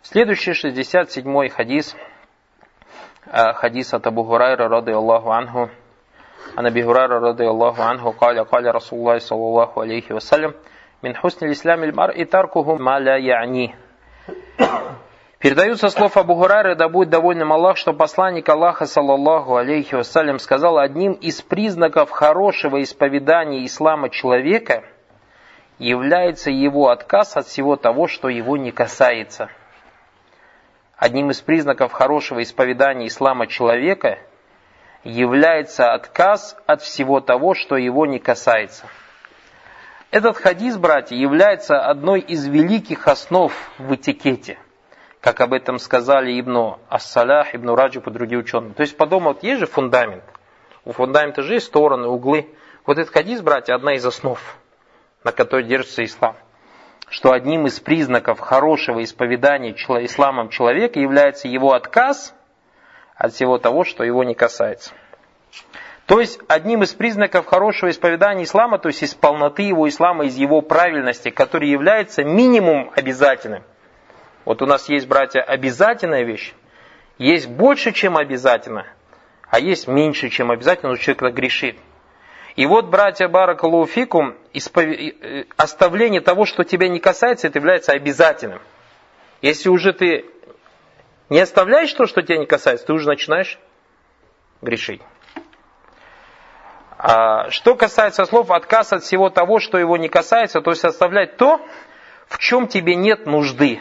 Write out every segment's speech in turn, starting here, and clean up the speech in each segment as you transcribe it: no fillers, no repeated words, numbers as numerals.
Следующий 67-й хадис. Хадис от Абу Хурайра ради Аллаху анху. Ан Аби Хурайра ради Аллаху анху قال رسول الله صلى الله عليه وسلم من حسن الإسلام المرء تركه ما لا يعنيه. Передаются слов Абу Хурайры, да будет довольным Аллах, что посланник Аллаха, саллаллаху алейхи вассалям, сказал: одним из признаков хорошего исповедания ислама человека является его отказ от всего того, что его не касается. Одним из признаков хорошего исповедания ислама человека является отказ от всего того, что его не касается. Этот хадис, братья, является одной из великих основ в этикете, как об этом сказали Ибн Ас-Салях, Ибн Раджаб и другие ученые. То есть, по-дому, вот есть же фундамент. У фундамента же есть стороны, углы. Вот этот хадис, братья, одна из основ, на которой держится ислам. Что одним из признаков хорошего исповедания исламом человека является его отказ от всего того, что его не касается. То есть, одним из признаков хорошего исповедания ислама, то есть из полноты его ислама, из его правильности, который является минимум обязательным. Вот у нас есть, братья, обязательная вещь, есть больше, чем обязательно, а есть меньше, чем обязательно, но человек грешит. И вот, братья, баракаллаху фикум, оставление того, что тебя не касается, это является обязательным. Если уже ты не оставляешь то, что тебя не касается, ты уже начинаешь грешить. А что касается слов отказ от всего того, что его не касается, то есть оставлять то, в чем тебе нет нужды.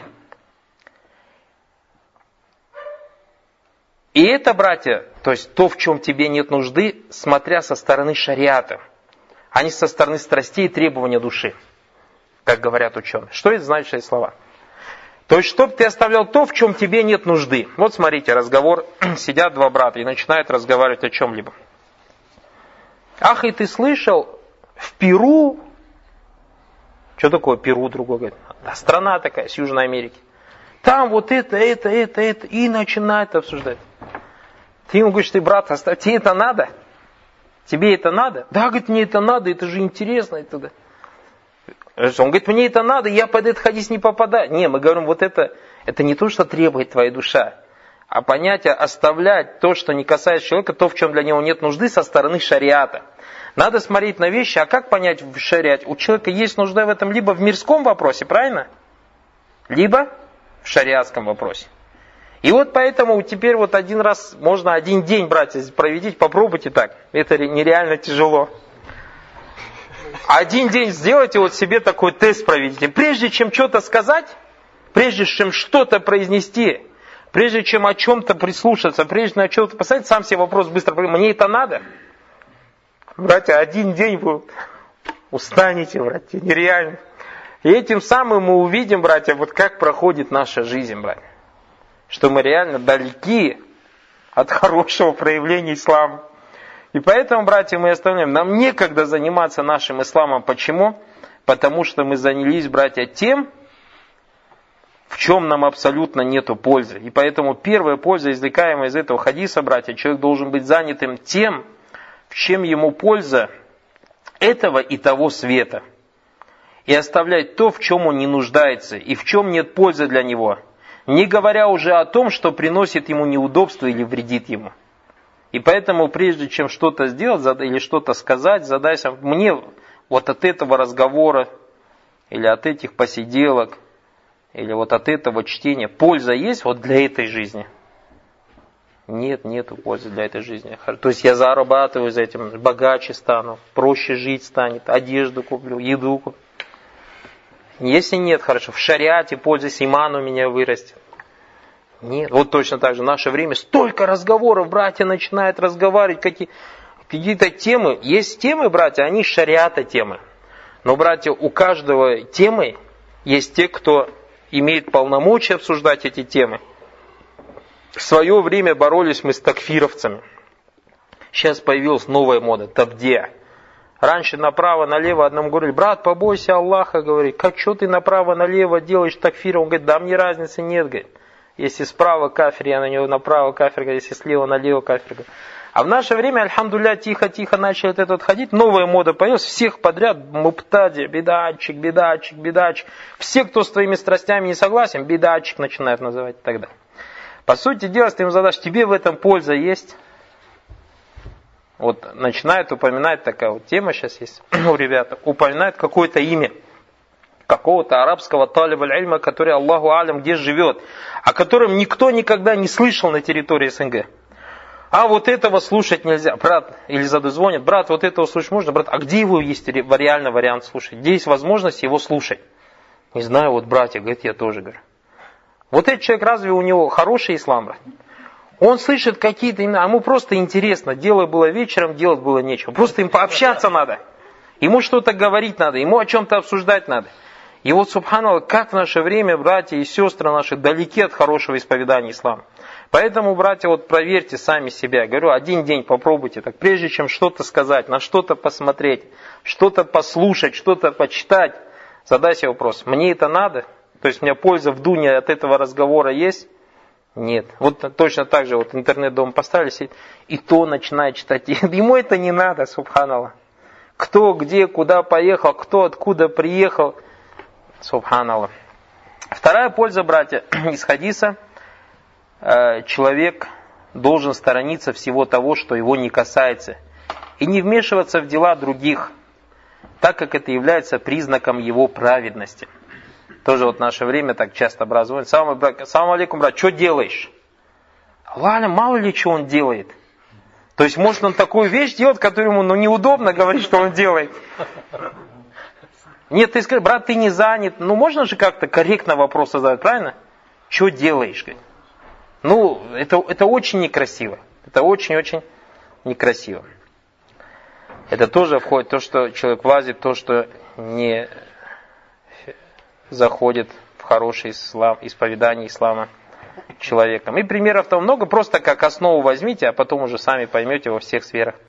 И это, братья, то есть то, в чем тебе нет нужды, смотря со стороны шариата, а не со стороны страстей и требования души, как говорят ученые. Что это значит, эти слова? То есть, чтобы ты оставлял то, в чем тебе нет нужды. Вот смотрите, разговор, сидят два брата и начинают разговаривать о чем-либо. Ах, и ты слышал, в Перу, что такое Перу, другой говорит, страна такая, с Южной Америки. Там вот это, и начинает обсуждать. Ты ему говоришь: ты, брат, тебе это надо? Тебе это надо? Да, говорит, мне это надо, это же интересно. Это. Он говорит, мне это надо, я под этот хадис не попадаю. Не, мы говорим, вот это не то, что требует твоя душа, а понятие оставлять то, что не касается человека, то, в чем для него нет нужды, со стороны шариата. Надо смотреть на вещи, а как понять в шариате? У человека есть нужда в этом либо в мирском вопросе, правильно? Либо в шариатском вопросе. И вот поэтому теперь вот один раз, можно один день, братья, проведите, попробуйте так. Это нереально тяжело. Один день сделайте, вот себе такой тест проведите. Прежде чем что-то сказать, прежде чем что-то произнести, прежде чем о чем-то прислушаться, прежде чем о чем-то поставить, сам себе вопрос быстро проведите. Мне это надо? Братья, один день вы устанете, братья, нереально. И этим самым мы увидим, братья, вот как проходит наша жизнь, братья. Что мы реально далеки от хорошего проявления ислама. И поэтому, братья, мы оставляем. Нам некогда заниматься нашим исламом. Почему? Потому что мы занялись, братья, тем, в чем нам абсолютно нету пользы. И поэтому первая польза, извлекаемая из этого хадиса, братья, человек должен быть занятым тем, в чем ему польза этого и того света. И оставлять то, в чем он не нуждается, и в чем нет пользы для него. Не говоря уже о том, что приносит ему неудобство или вредит ему. И поэтому, прежде чем что-то сделать или что-то сказать, задайся: мне вот от этого разговора, или от этих посиделок, или вот от этого чтения польза есть вот для этой жизни? Нету пользы для этой жизни. То есть я зарабатываю за этим, богаче стану, проще жить станет, одежду куплю, еду куплю. Если нет, хорошо, в шариате пользуясь, иман у меня вырастет. Нет, вот точно так же в наше время столько разговоров, братья начинают разговаривать, какие-то темы. Есть темы, братья, они шариата темы. Но, братья, у каждого темы есть те, кто имеет полномочия обсуждать эти темы. В свое время боролись мы с такфировцами. Сейчас появилась новая мода, табдия. Раньше направо-налево одному говорили: брат, побойся Аллаха, говорит, как что ты направо-налево делаешь такфир? Он говорит: да мне разницы нет, говорит. Если справа кафир, я на него направо кафир, если слева налево кафир. А в наше время, альхамдулилля, тихо-тихо начали это вот ходить, новая мода появилась, всех подряд, муптади, бедатчик, бедатчик, бедатчик. Все, кто с твоими страстями не согласен, бедатчик начинают называть и так далее. По сути дела, ты им задашь, тебе в этом польза есть? Вот начинают упоминать, такая вот тема сейчас есть у ребят, упоминают какое-то имя какого-то арабского талиб аль-ильма, который, Аллаху алям, где живет, о котором никто никогда не слышал на территории СНГ. А вот этого слушать нельзя. Брат, или звонят, брат, вот этого слушать можно? Брат, а где его есть реально вариант слушать? Где есть возможность его слушать? Не знаю, вот братья, говорит, я тоже говорю. Вот этот человек, разве у него хороший ислам, брат? Он слышит какие-то имена, а ему просто интересно. Дело было вечером, делать было нечего. Просто им пообщаться надо. Ему что-то говорить надо, ему о чем-то обсуждать надо. И вот, субханаллах, как в наше время братья и сестры наши далеки от хорошего исповедания ислама. Поэтому, братья, вот проверьте сами себя. Я говорю, один день попробуйте, так прежде чем что-то сказать, на что-то посмотреть, что-то послушать, что-то почитать, задайся вопрос, мне это надо? То есть у меня польза в дуне от этого разговора есть? Нет. Вот точно так же, вот интернет-дом поставили, сидит, и то начинает читать. Ему это не надо, субханаллах. Кто, где, куда поехал, кто, откуда приехал. Субханаллах. Вторая польза, братья, из хадиса. Человек должен сторониться всего того, что его не касается. И не вмешиваться в дела других, так как это является признаком его праведности. Тоже вот в наше время так часто образуют. Салам алейкум, брат, что делаешь? Ладно, мало ли что он делает. То есть, может, он такую вещь делает, которую ему неудобно говорить, что он делает. Нет, ты скажи, брат, ты не занят. Ну, можно же как-то корректно вопрос задать, правильно? Что делаешь? Ну, это очень некрасиво. Это очень-очень некрасиво. Это тоже входит в то, что человек влазит, то, что не заходит в хороший ислам, исповедание ислама человеком. И примеров там много, просто как основу возьмите, а потом уже сами поймете во всех сферах.